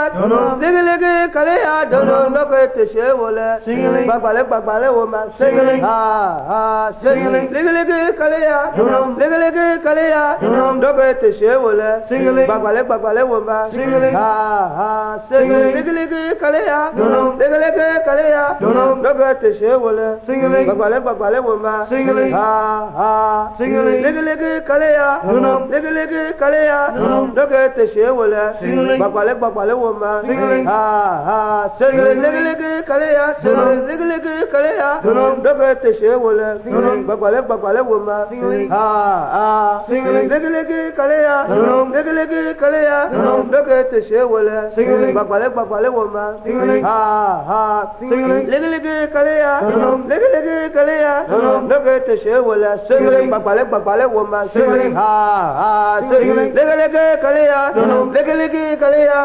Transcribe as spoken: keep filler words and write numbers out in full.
ligi ligi kaleya dono loko teshe wole gbagbale gbagbale wo ma ha ha ligi ligi kaleya ligi ligi kaleya loko teshe wole gbagbale gbagbale wo ma ha ha ligi ligi kaleya ligi ligi kaleya loko teshe wole gbagbale gbagbale wo ma ha ha ligi ligi kaleya ligi ligi kaleya loko teshe wole gbagbale gbagbale wo ma ha ha ligi ligi kaleya ligi ligi kaleya loko teshe wole gbagbale gbagbale wo ma ha ha ligi ligi kaleya ligi ligi kaleya loko teshe wole gbagbale gbagbale wo ma ha ha ligi ligi kaleya ligi ligi kaleya loko teshe wole gbagbale gbagbale wo ma ha ha ligi ligi kaleya ligi ligi kaleya